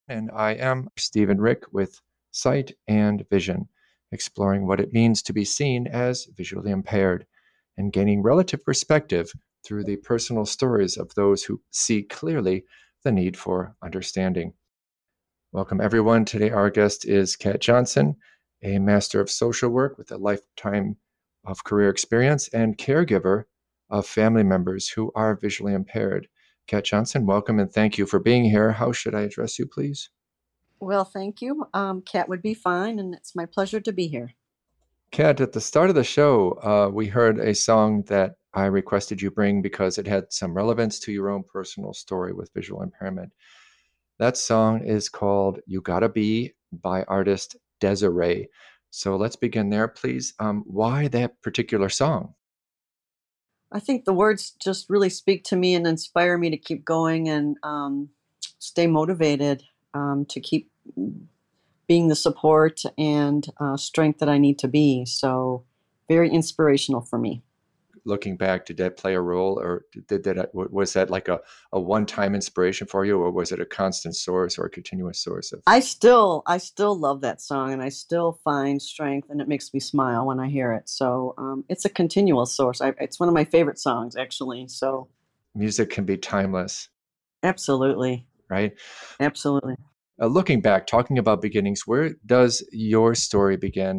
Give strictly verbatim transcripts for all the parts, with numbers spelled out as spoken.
And I am Stephen Rick with Sight and Vision, exploring what it means to be seen as visually impaired and gaining relative perspective through the personal stories of those who see clearly the need for understanding. Welcome, everyone. Today, our guest is Kat Johnson, a master of social work with a lifetime of career experience and caregiver of family members who are visually impaired. Kat Johnson, welcome and thank you for being here. How should I address you, please? Well, thank you. Um, Kat would be fine, and it's my pleasure to be here. Kat, at the start of the show, uh, we heard a song that I requested you bring because it had some relevance to your own personal story with visual impairment. That song is called You Gotta Be by artist Desiree. So let's begin there, please. Um, why that particular song? I think the words just really speak to me and inspire me to keep going and um, stay motivated um, to keep being the support and uh, strength that I need to be. So, very inspirational for me. Looking back, did that play a role, or did that was that like a, a one-time inspiration for you, or was it a constant source or a continuous source of? I still, I still love that song, and I still find strength, and it makes me smile when I hear it. So um, it's a continual source. I, it's one of my favorite songs, actually. So Music can be timeless, absolutely, right? absolutely. Uh, looking back, talking about beginnings, where does your story begin?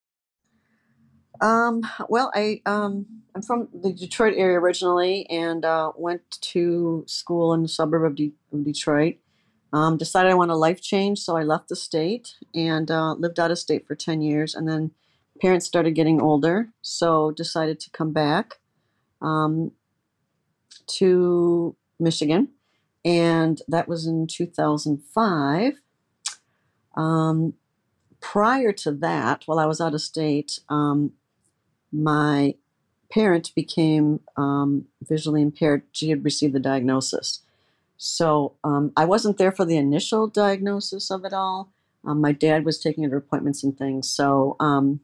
Um, well, I um, I'm from the Detroit area originally, and uh, went to school in the suburb of, De- of Detroit. Um, decided I want a life change, so I left the state and uh, lived out of state for ten years. And then parents started getting older, so decided to come back um, to Michigan, and that was in two thousand five. Um, Prior to that, while I was out of state, um, my parent became um, visually impaired. She had received the diagnosis. So um, I wasn't there for the initial diagnosis of it all. Um, my dad was taking her to appointments and things. So, um,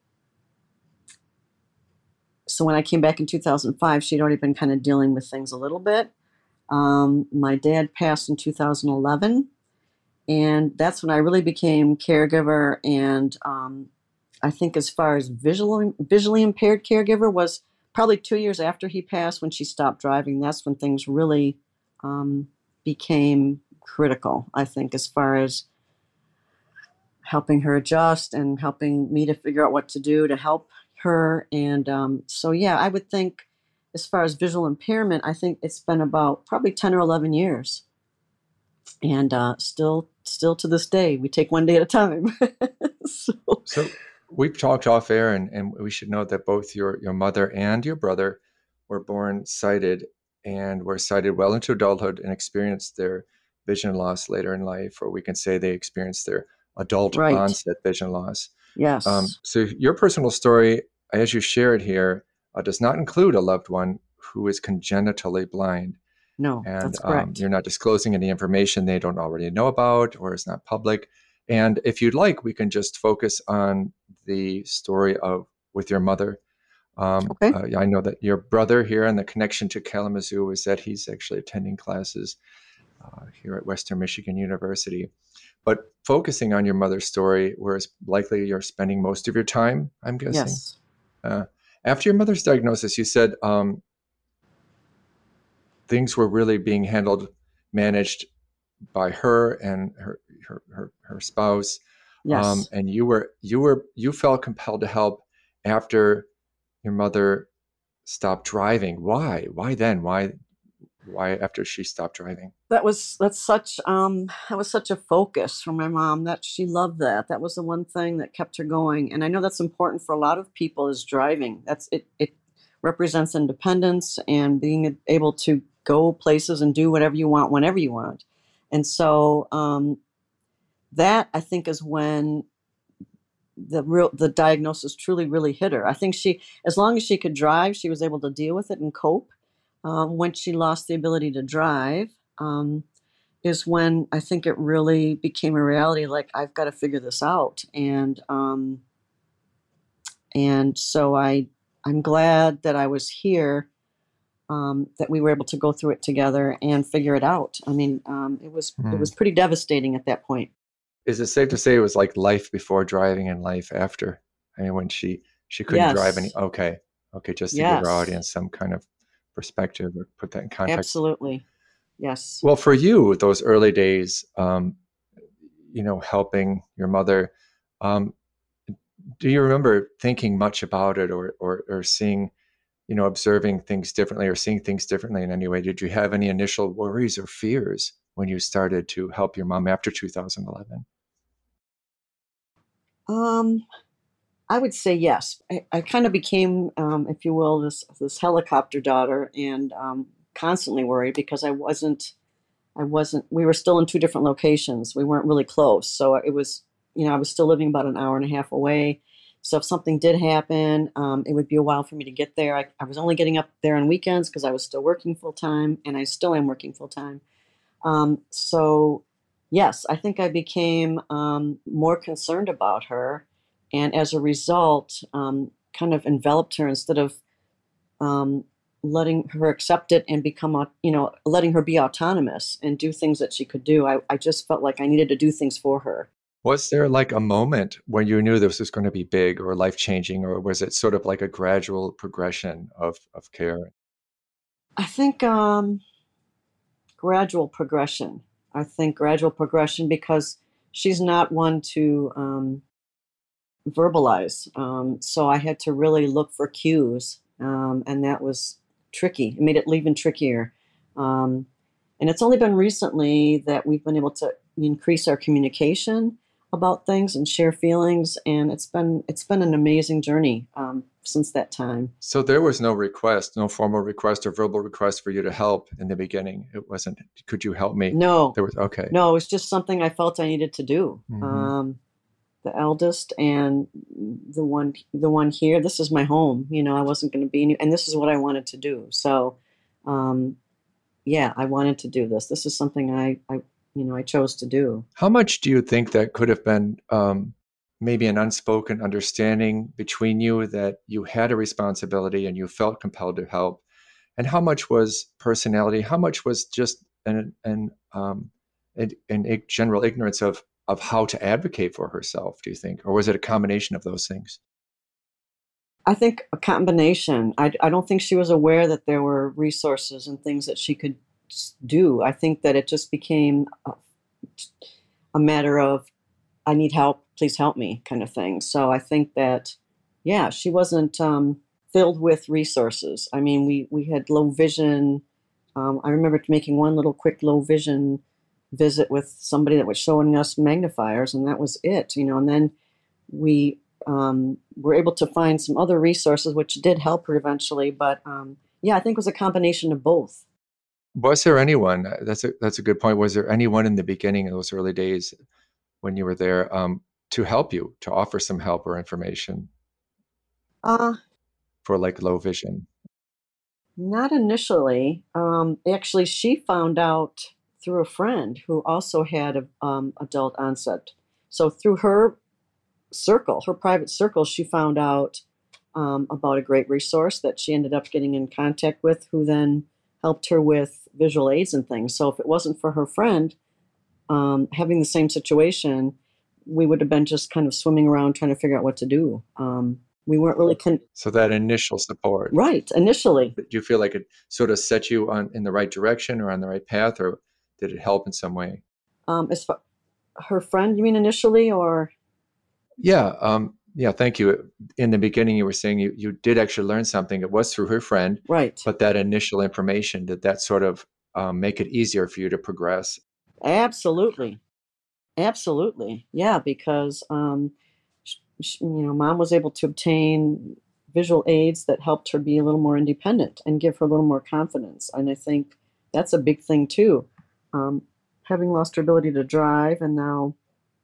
so when I came back in two thousand five, she'd already been kind of dealing with things a little bit. Um, my dad passed in two thousand eleven, and that's when I really became caregiver. And um, I think as far as visually visually impaired caregiver was probably two years after he passed when she stopped driving. That's when things really um, became critical, I think, as far as helping her adjust and helping me to figure out what to do to help her. And um, so, yeah, I would think as far as visual impairment, I think it's been about probably ten or eleven years. And uh, still, still to this day, we take one day at a time. so, So we've talked off air, and, and we should note that both your, your mother and your brother were born sighted and were sighted well into adulthood and experienced their vision loss later in life, or we can say they experienced their adult right. onset vision loss. Um, Yes. so your personal story, as you share it here, uh, does not include a loved one who is congenitally blind. No, And that's um, correct. you're not disclosing any information they don't already know about or is not public. And if you'd like, we can just focus on the story of with your mother. Um, Okay. uh, I know that your brother here, and the connection to Kalamazoo is that he's actually attending classes uh, here at Western Michigan University. But focusing on your mother's story, where it's likely you're spending most of your time, I'm guessing. Yes. Uh, After your mother's diagnosis, you said um, things were really being handled, managed by her and her her her, her spouse, um, Yes. and you were you were you felt compelled to help after your mother stopped driving. Why? Why then? Why? Why after she stopped driving? That was that's such um that was such a focus from my mom that she loved that. That was the one thing that kept her going. And I know that's important for a lot of people is driving. That's it it represents independence and being able to go places and do whatever you want whenever you want. And so um that I think is when the real the diagnosis truly really hit her. I think she as long as she could drive, she was able to deal with it and cope. Um, when she lost the ability to drive, um, is when I think it really became a reality. Like I've got to figure this out, and um, and so I I'm glad that I was here um, that we were able to go through it together and figure it out. I mean, um, it was it Hmm. was pretty devastating at that point. Is it safe to say it was like life before driving and life after? I mean, when she she couldn't drive any. Yes, Okay, okay, just to give our yes, audience some kind of perspective or put that in context. absolutely, yes. Well, for you, those early days, um, you know, helping your mother, um, do you remember thinking much about it, or or or seeing, you know, observing things differently or seeing things differently in any way? Did you have any initial worries or fears when you started to help your mom after two thousand eleven? Um, I would say yes. I, I kind of became, um, if you will, this this helicopter daughter, and um, constantly worried because I wasn't I wasn't. We were still in two different locations. We weren't really close, so it was, you know, I was still living about an hour and a half away. So if something did happen, um, it would be a while for me to get there. I, I was only getting up there on weekends because I was still working full time, and I still am working full time. Um, so yes, I think I became um, more concerned about her, and as a result, um, kind of enveloped her instead of um, letting her accept it and become, au- you know, letting her be autonomous and do things that she could do. I, I just felt like I needed to do things for her. Was there like a moment when you knew this was going to be big or life changing, or was it sort of like a gradual progression of of care? I think um, gradual progression. I think gradual progression because she's not one to um, verbalize. Um, so I had to really look for cues, um, and that was tricky. It made it even trickier. Um, and it's only been recently that we've been able to increase our communication about things and share feelings, and it's been it's been an amazing journey um, since that time. So there was no request, no formal request or verbal request for you to help in the beginning. It wasn't, could you help me? No, There was, okay. no, it was just something I felt I needed to do. Hmm. Um, the eldest and the one the one here, this is my home. You know, I wasn't going to be any, and this is what I wanted to do. So um yeah, I wanted to do this. This is something I I you know, I chose to do. How much do you think that could have been um, maybe an unspoken understanding between you that you had a responsibility and you felt compelled to help? And how much was personality? How much was just an an um, an, an ig- general ignorance of of how to advocate for herself? Do you think, or was it a combination of those things? I think a combination. I I don't think she was aware that there were resources and things that she could s- do. I think that it just became a, a matter of I need help, please help me kind of thing. So I think that, yeah, she wasn't um, filled with resources. I mean, we we had low vision. Um, I remember making one little quick low vision visit with somebody that was showing us magnifiers, and that was it. You know, and then we um, were able to find some other resources, which did help her eventually. But um, yeah, I think it was a combination of both. Was there anyone? That's a that's a good point. Was there anyone in the beginning of those early days when you were there um, to help you, to offer some help or information Uh, for like low vision? Not initially. Um, actually, she found out through a friend who also had a, um, adult onset. So through her circle, her private circle, she found out um, about a great resource that she ended up getting in contact with, who then helped her with visual aids and things. So if it wasn't for her friend um, having the same situation, we would have been just kind of swimming around trying to figure out what to do. Um, we weren't really con- So that initial support, right initially. do you feel like it sort of set you on in the right direction or on the right path, or did it help in some way? Um, as far her friend, you mean initially, or Yeah, um, yeah. Thank you. In the beginning, you were saying you you did actually learn something. It was through her friend, right? but that initial information, did that sort of um, make it easier for you to progress? Absolutely, absolutely, yeah. Because um, sh- sh- you know, mom was able to obtain visual aids that helped her be a little more independent and give her a little more confidence. And I think that's a big thing too. Um, Having lost her ability to drive, and now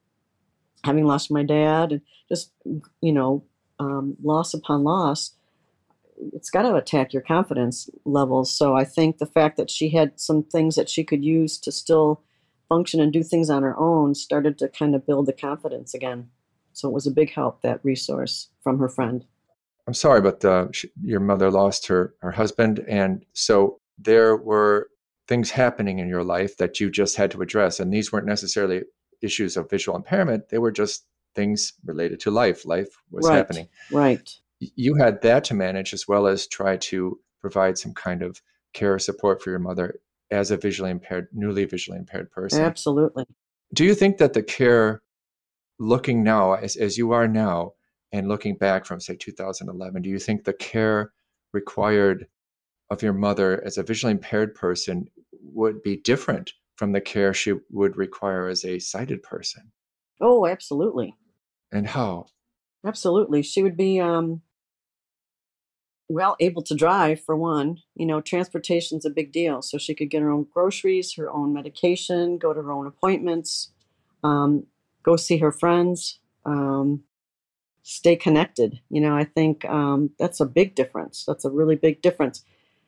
having lost my dad, and just you know, um, loss upon loss, it's got to attack your confidence levels. So I think the fact that she had some things that she could use to still function and do things on her own started to kind of build the confidence again. So it was a big help, that resource from her friend. I'm sorry, but uh, sh your mother lost her her husband, and so there were things happening in your life that you just had to address, and these weren't necessarily issues of visual impairment. They were just things related to life. Life was Right, happening. right. Y- You had that to manage as well as try to provide some kind of care or support for your mother as a visually impaired, newly visually impaired person. Absolutely. Do you think that the care, looking now as, as you are now and looking back from say two thousand eleven, do you think the care required of your mother as a visually impaired person would be different from the care she would require as a sighted person? Oh, absolutely. And how? Absolutely. She would be, um, well, able to drive for one. You know, transportation's a big deal. So she could get her own groceries, her own medication, go to her own appointments, um, go see her friends, um, stay connected. You know, I think um, that's a big difference. That's a really big difference.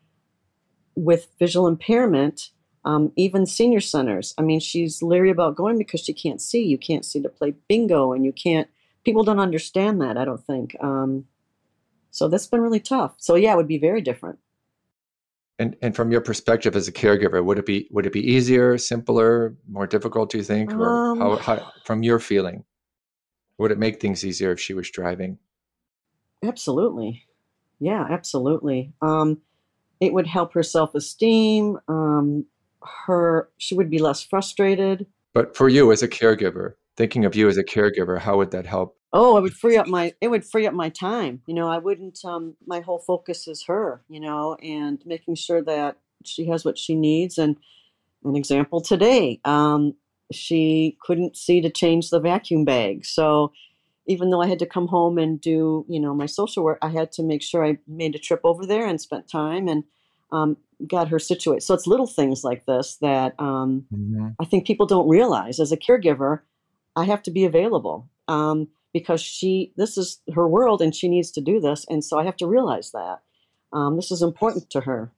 With visual impairment, um, even senior centers, I mean, she's leery about going because she can't see. You can't see to play bingo, and you can't, people don't understand that, I don't think. Um, so that's been really tough. So, yeah, it would be very different. And and from your perspective as a caregiver, would it be would it be easier, simpler, more difficult, do you think? Or Um, how, how from your feeling, would it make things easier if she was driving? Absolutely. Yeah, absolutely. Um, it would help her self-esteem. Um, her She would be less frustrated. But for you as a caregiver, thinking of you as a caregiver, how would that help? Oh, it would free up my it would free up my time. You know, I wouldn't um my whole focus is her, you know, and making sure that she has what she needs. And an example today, um, she couldn't see to change the vacuum bag. So even though I had to come home and do, you know, my social work, I had to make sure I made a trip over there and spent time and um, got her situated. So it's little things like this that um, Mhm. I think people don't realize. As a caregiver, I have to be available um, because she, this is her world and she needs to do this. And so I have to realize that um, this is important to her.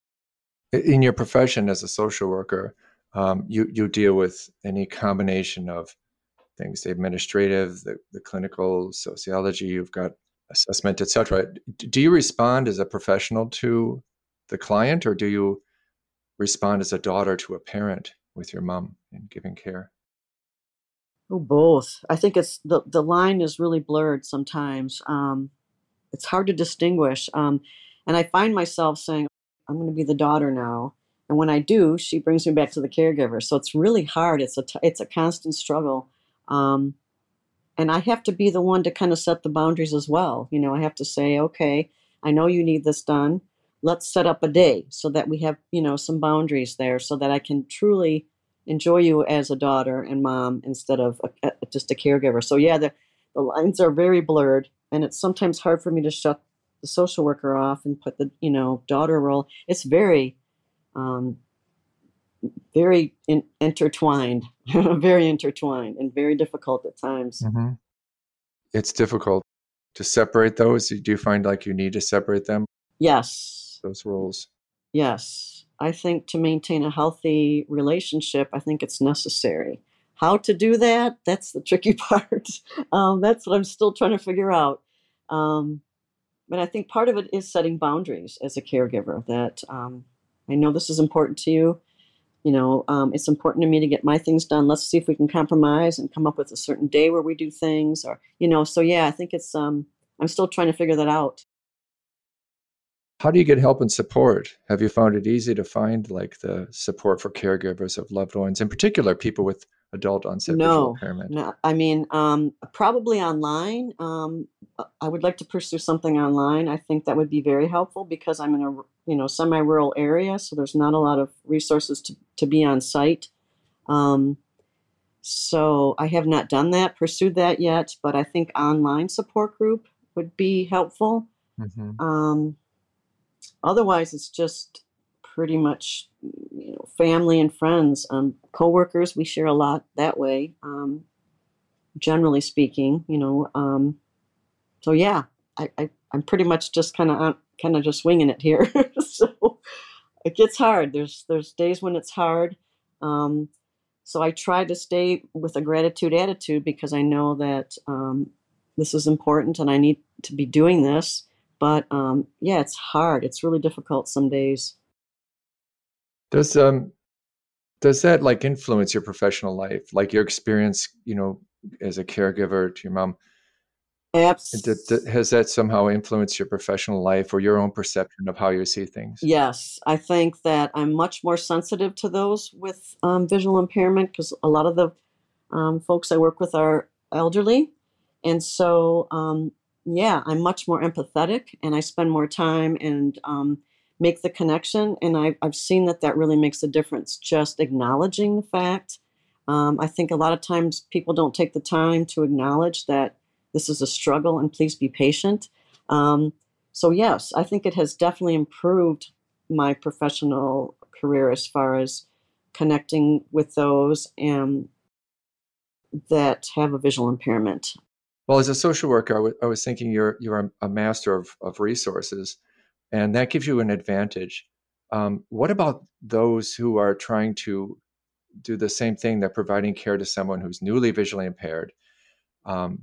In your profession as a social worker, um, you you deal with any combination of things, the administrative, the, the clinical, sociology, you've got assessment, et cetera. Do you respond as a professional to the client, or do you respond as a daughter to a parent with your mom in giving care? Oh, both. I think it's the, the line is really blurred sometimes. Um, it's hard to distinguish. Um, and I find myself saying, I'm going to be the daughter now. And when I do, she brings me back to the caregiver. So it's really hard. It's a, t- it's a constant struggle. Um, and I have to be the one to kind of set the boundaries as well. You know, I have to say, okay, I know you need this done. Let's set up a day so that we have, you know, some boundaries there so that I can truly enjoy you as a daughter and mom instead of a, a, just a caregiver. So, yeah, the, the lines are very blurred. And it's sometimes hard for me to shut the social worker off and put the, you know, daughter role. It's very, um, very in, intertwined, very intertwined and very difficult at times. Hmm. It's difficult to separate those. Do you find like you need to separate them, Yes. those roles? Yes, I think to maintain a healthy relationship, I think it's necessary. How to do that? That's the tricky part. Um, that's what I'm still trying to figure out. Um, but I think part of it is setting boundaries as a caregiver. That um, I know this is important to you. You know, um, it's important to me to get my things done. Let's see if we can compromise and come up with a certain day where we do things, or you know. So yeah, I think it's. Um, I'm still trying to figure that out. How do you get help and support? Have you found it easy to find like the support for caregivers of loved ones, in particular people with adult onset visual No, impairment? no. I mean, um, probably online. Um, uh, I would like to pursue something online. I think that would be very helpful because I'm in a r- you know semi-rural area, so there's not a lot of resources to to be on site. Um, so I have not done that, pursued that yet, but I think online support group would be helpful. Hmm. Um, Otherwise, it's just pretty much you know family and friends, um, coworkers. We share a lot that way. Um, generally speaking, you know. Um, so yeah, I, I I'm pretty much just kind of kind of just winging it here. So it gets hard. There's there's days when it's hard. Um, so I try to stay with a gratitude attitude because I know that um, this is important and I need to be doing this. But um, yeah, it's hard. It's really difficult some days. Does um does that like influence your professional life, like your experience, you know, as a caregiver to your mom? Did, did- Abs- has that somehow influenced your professional life or your own perception of how you see things? yes, I think that I'm much more sensitive to those with um, visual impairment because a lot of the um, folks I work with are elderly. And so, um, yeah, I'm much more empathetic and I spend more time and um, make the connection. And I've, I've seen that that really makes a difference, just acknowledging the fact. Um, I think a lot of times people don't take the time to acknowledge that this is a struggle and please be patient. Um, so, yes, I think it has definitely improved my professional career as far as connecting with those and that have a visual impairment. Well, as a social worker, I wa- I was thinking you're you're a, a master of of resources, and that gives you an advantage. Um, what about those who are trying to do the same thing? They're providing care to someone who's newly visually impaired. Um,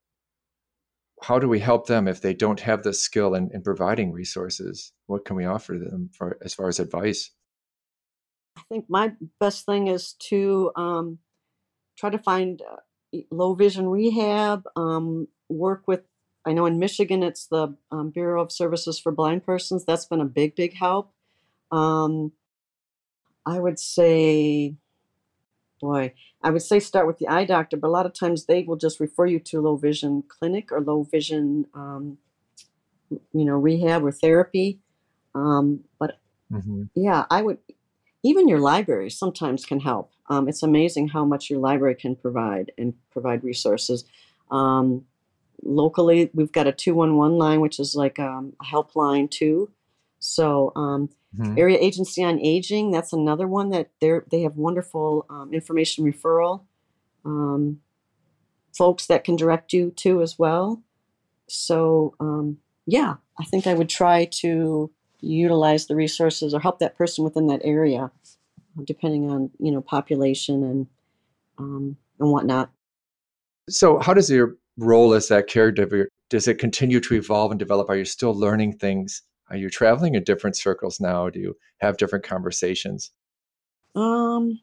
how do we help them if they don't have the skill in, in providing resources? What can we offer them for as far as advice? I think my best thing is to um, try to find uh, e- low vision rehab, um, work with, I know in Michigan it's the um, Bureau of Services for Blind Persons. That's been a big, big help. Um, I would say, boy, I would say start with the eye doctor, but a lot of times they will just refer you to low vision clinic or low vision, um, you know, rehab or therapy. Um, but Hmm. yeah, I would even your library sometimes can help. Um, it's amazing how much your library can provide and provide resources. Um, locally, we've got a two one one line, which is like um, a helpline too. So, um, Hmm. Area Agency on Aging, that's another one that they they have wonderful um, information referral um, folks that can direct you to as well. So, um, yeah, I think I would try to utilize the resources or help that person within that area depending on you know population and um, and whatnot. So, how does your role as that caregiver, does it continue to evolve and develop? Are you still learning things? Are you traveling in different circles now? Do you have different conversations? Um,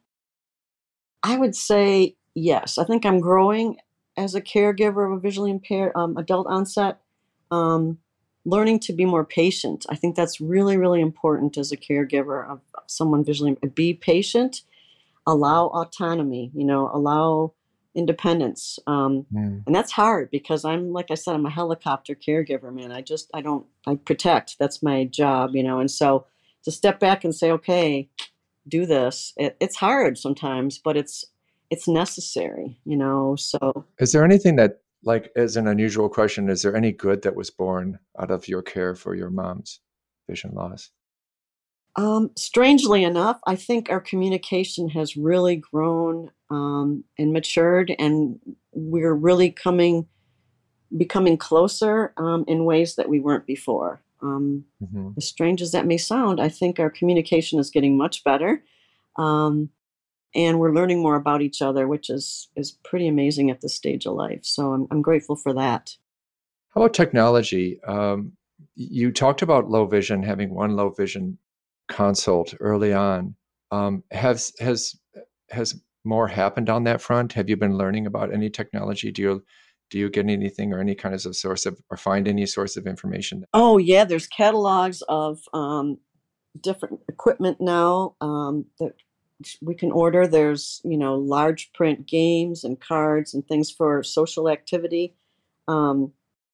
I would say yes. I think I'm growing as a caregiver of a visually impaired um, adult onset. Um, Learning to be more patient. I think that's really really important as a caregiver of someone visually. Be patient. Allow autonomy. You know, allow independence. Um, Mm. and that's hard because I'm like I said, I'm a helicopter caregiver, man. I just I don't I protect. That's my job, you know. And so to step back and say, okay, do this. It, it's hard sometimes, but it's it's necessary, you know. So Is there anything that, like, as an unusual question, is there any good that was born out of your care for your mom's vision loss? um, strangely enough, I think our communication has really grown um, and matured, and we're really coming becoming closer um, in ways that we weren't before. Um, Hmm. as strange as that may sound, I think our communication is getting much better. Um, and we're learning more about each other, which is is pretty amazing at this stage of life. So I'm I'm grateful for that. How about technology? Um, you talked about low vision, having one low vision consult early on. Um, has has has more happened on that front? Have you been learning about any technology? Do you do you get anything or any kind of a source of or find any source of information? Oh yeah, there's catalogs of um, different equipment now um, that we can order. There's you know large print games and cards and things for social activity. Um,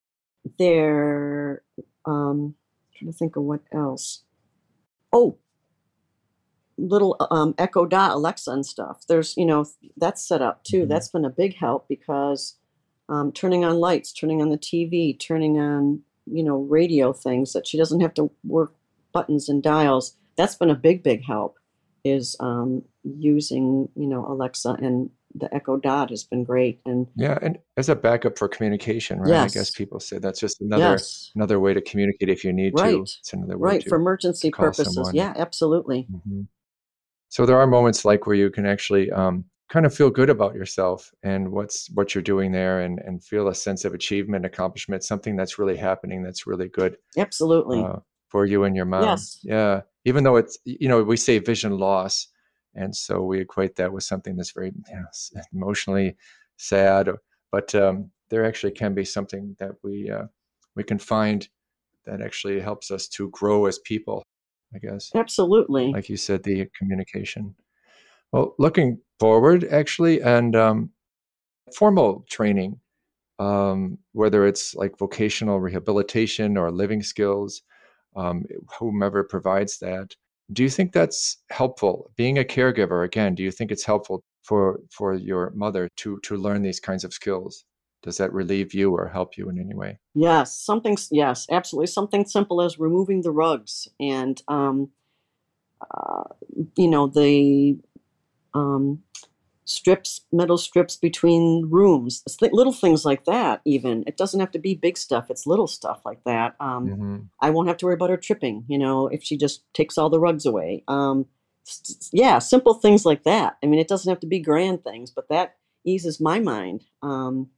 there, um, trying to think of what else. Oh, little um, Echo Dot, Alexa, and stuff. There's, you know, that's set up too. Mhm. That's been a big help because um, turning on lights, turning on the T V, turning on, you know, radio things that she doesn't have to work buttons and dials. That's been a big, big help. Is um, using, you know, Alexa and the Echo Dot has been great. And Yeah, and as a backup for communication, right? I guess yes, people say that's just another yes, another way to communicate if you need right, to. It's another way right for to to emergency call purposes. someone. Yeah, absolutely. Mhm. So there are moments like where you can actually um, kind of feel good about yourself and what's what you're doing there, and and feel a sense of achievement, accomplishment, something that's really happening, that's really good Absolutely. uh, for you and your mom. Yes. Yeah, even though it's, you know, we say vision loss, and so we equate that with something that's very, you know, s- emotionally sad, or, but um, there actually can be something that we uh, we can find that actually helps us to grow as people, I guess. Absolutely. Like you said, the communication. Well, looking forward, actually, and um, formal training, um, whether it's like vocational rehabilitation or living skills, um, whomever provides that. Do you think that's helpful? Being a caregiver, again, do you think it's helpful for for your mother to to learn these kinds of skills? Does that relieve you or help you in any way? Yes. Something. s- Yes. Absolutely. Something simple as removing the rugs and, um, uh, you know, the um, strips, metal strips between rooms, s- th- little things like that. Even it doesn't have to be big stuff. It's little stuff like that. Um, Hmm. I won't have to worry about her tripping. You know, if she just takes all the rugs away. Um, s- s- yeah, simple things like that. I mean, it doesn't have to be grand things, but that eases my mind. Um,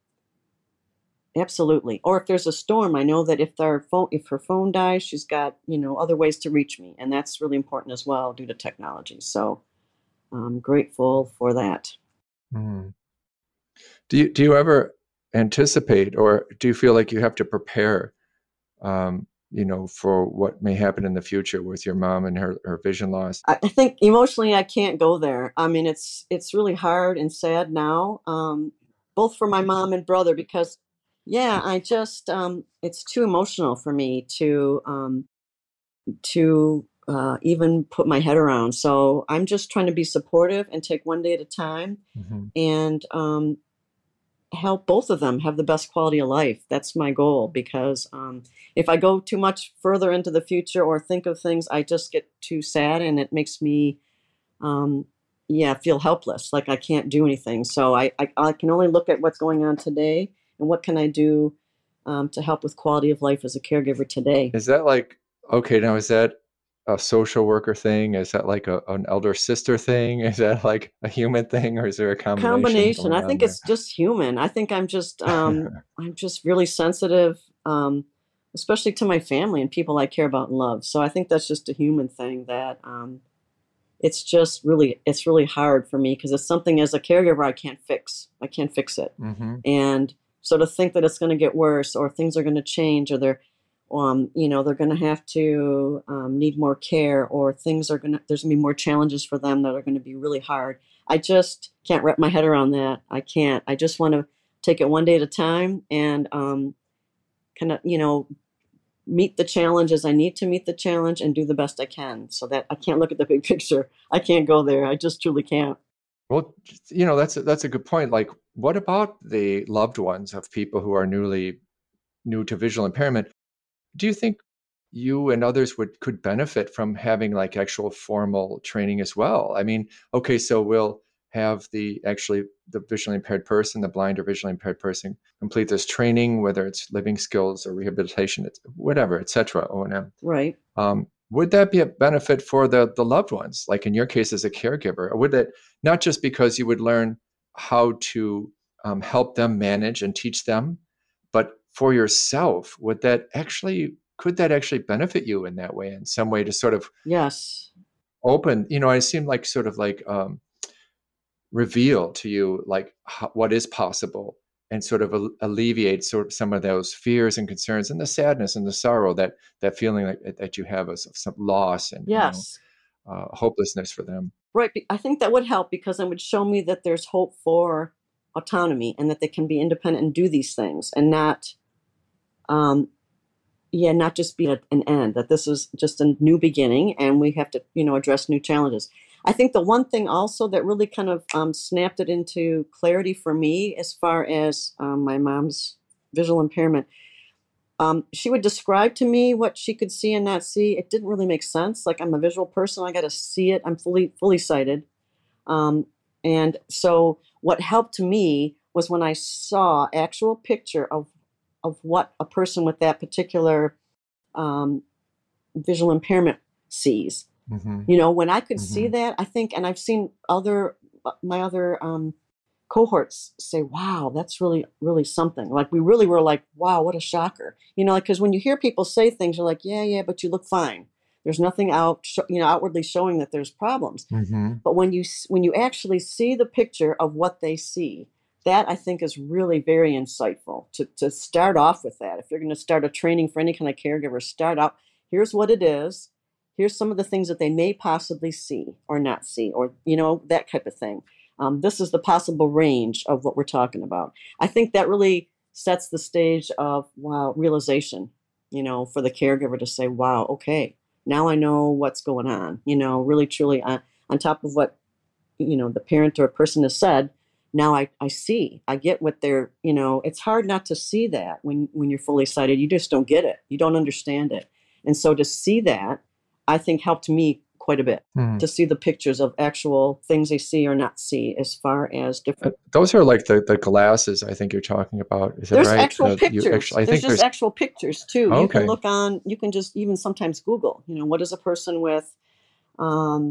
absolutely. Or if there's a storm, I know that if their phone, if her phone dies, she's got, you know, other ways to reach me, and that's really important as well due to technology. So I'm grateful for that. Hmm. Do you do you ever anticipate, or do you feel like you have to prepare, um, you know, for what may happen in the future with your mom and her, her vision loss? I I think emotionally I can't go there. I mean, it's it's really hard and sad now, um, both for my mom and brother because, yeah, I just um, it's too emotional for me to um, to uh, even put my head around. So I'm just trying to be supportive and take one day at a time Hmm. and um, help both of them have the best quality of life. That's my goal because um, if I go too much further into the future or think of things, I just get too sad and it makes me um, yeah, feel helpless, like I can't do anything. So I, I, I can only look at what's going on today and what can I do um, to help with quality of life as a caregiver today. Is that like, okay, now is that a social worker thing? Is that like a, an elder sister thing? Is that like a human thing, or is there a combination Combination. going I on think there? it's just human. I think I'm just um, I'm just really sensitive, um, especially to my family and people I care about and love. So I think that's just a human thing that um, it's just really it's really hard for me because it's something as a caregiver I can't fix. I can't fix it. Hmm. And so to think that it's going to get worse or things are going to change or they're um, you know they're going to have to um, need more care or things are going to there's going to be more challenges for them that are going to be really hard. I just can't wrap my head around that. I can't. I just want to take it one day at a time and um, kind of you know meet the challenge as I need to meet the challenge and do the best I can so that I can't look at the big picture. I can't go there. I just truly can't. Well, you know, that's a, that's a good point. Like, what about the loved ones of people who are newly new to visual impairment? Do you think you and others would could benefit from having like actual formal training as well? I mean, okay, so we'll have the actually the visually impaired person, the blind or visually impaired person, complete this training, whether it's living skills or rehabilitation, it's whatever, et cetera, O and M. Right. Um, would that be a benefit for the the loved ones, like in your case as a caregiver? Or would that, not just because you would learn how to um, help them manage and teach them, but for yourself, would that actually could that actually benefit you in that way, in some way, to sort of Yes. open, you know, it seemed like sort of like um, reveal to you like ho- what is possible, and sort of al- alleviate sort of some of those fears and concerns and the sadness and the sorrow, that that feeling like, that you have of some loss and, you know, Yes. uh, hopelessness for them. Right. be- I think that would help because it would show me that there's hope for autonomy and that they can be independent and do these things and not, um, yeah, not just be a, an end, that this is just a new beginning and we have to, you know, address new challenges. I think the one thing also that really kind of um, snapped it into clarity for me as far as um, my mom's visual impairment, um, she would describe to me what she could see and not see. It didn't really make sense. Like I'm a visual person, I got to see it. I'm fully fully sighted. Um, and so what helped me was when I saw actual picture of of what a person with that particular um, visual impairment sees. Hmm. You know, when I could see Hmm. that, I think, and I've seen other uh, my other um, cohorts say, wow, that's really, really something. Like we really were like, wow, what a shocker. You know, like, because when you hear people say things, you're like, yeah, yeah, but you look fine. There's nothing out, sh- you know, outwardly showing that there's problems. Mm-hmm. But when you s- when you actually see the picture of what they see, that I think is really very insightful to, to start off with that. If you're going to start a training for any kind of caregiver, start out, here's what it is. Here's some of the things that they may possibly see or not see, or, you know, that type of thing. Um, this is the possible range of what we're talking about. I think that really sets the stage of, wow, realization, you know, for the caregiver to say, wow, okay, now I know what's going on, you know, really truly on, on top of what, you know, the parent or person has said. Now I, I see, I get what they're, you know, it's hard not to see that when, when you're fully sighted. You just don't get it. You don't understand it. And so to see that, I think helped me quite a bit Hmm. to see the pictures of actual things they see or not see as far as Uh, different. Those are like the, the glasses I think you're talking about. Is that There's right? actual The, you pictures. actually, I There's think just there's, actual pictures too. oh, You can okay. look on, you can just even sometimes Google, you know, what is a person with um,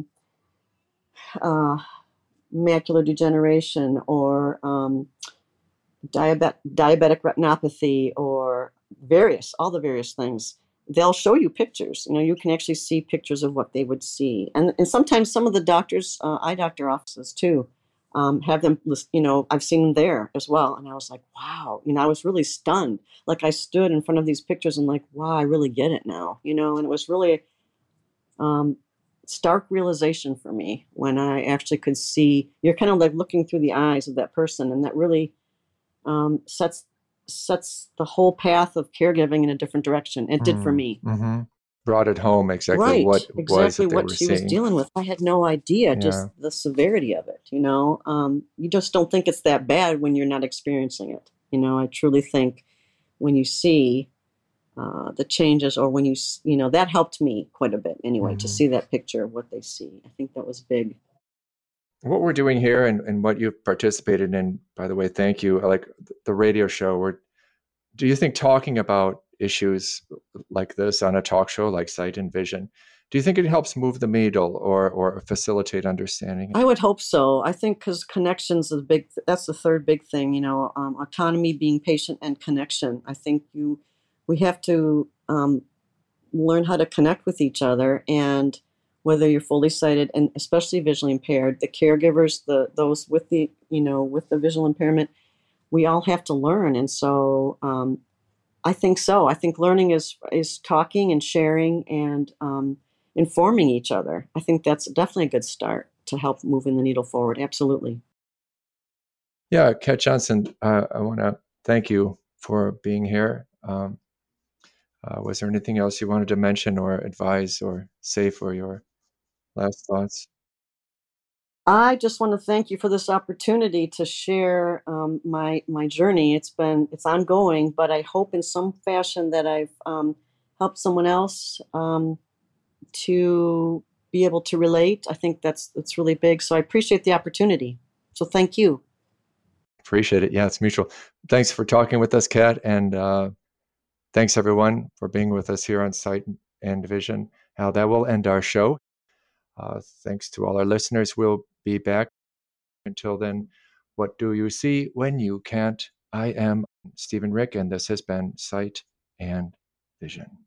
uh, macular degeneration or um, diabet- diabetic retinopathy or various, all the various things. They'll show you pictures. You know, you can actually see pictures of what they would see. And, and sometimes some of the doctors, uh, eye doctor offices too, um, have them, list- you know, I've seen them there as well. And I was like, wow, you know, I was really stunned. Like I stood in front of these pictures and like, wow, I really get it now, you know, and it was really um, stark realization for me when I actually could see, you're kind of like looking through the eyes of that person. And that really um, sets sets the whole path of caregiving in a different direction. It did for Mm, me. hmm. Brought it home exactly Right, what it was exactly that they what were she was seeing. dealing with. I had no idea Yeah. just the severity of it. You know, um, you just don't think it's that bad when you're not experiencing it. You know, I truly think when you see uh, the changes, or when you s- you know, that helped me quite a bit anyway to Hmm. see that picture of what they see. I think that was big. What we're doing here and, and what you've participated in, by the way, thank you. I like the radio show. Where do you think talking about issues like this on a talk show like Sight and Vision, do you think it helps move the needle or or facilitate understanding? I would hope so. I think because connections is big. That's the third big thing. You know, um, autonomy, being patient, and connection. I think you, we have to um, learn how to connect with each other, and whether you're fully sighted and especially visually impaired, the caregivers, the those with the you know with the visual impairment, we all have to learn. And so um, I think so. I think learning is is talking and sharing and um, informing each other. I think that's definitely a good start to help moving the needle forward. Absolutely. Yeah, Kat Johnson, uh, I want to thank you for being here. Um, uh, was there anything else you wanted to mention or advise or say for your last thoughts? I just want to thank you for this opportunity to share um, my my journey. It's been it's ongoing, but I hope in some fashion that I've um, helped someone else um, to be able to relate. I think that's that's really big. So I appreciate the opportunity. So thank you. Appreciate it. Yeah, it's mutual. Thanks for talking with us, Kat, and uh, thanks everyone for being with us here on Sight and Vision. Now that will end our show. Uh, thanks to all our listeners. We'll be back. Until then, what do you see when you can't? I am Stephen Rick, and this has been Sight and Vision.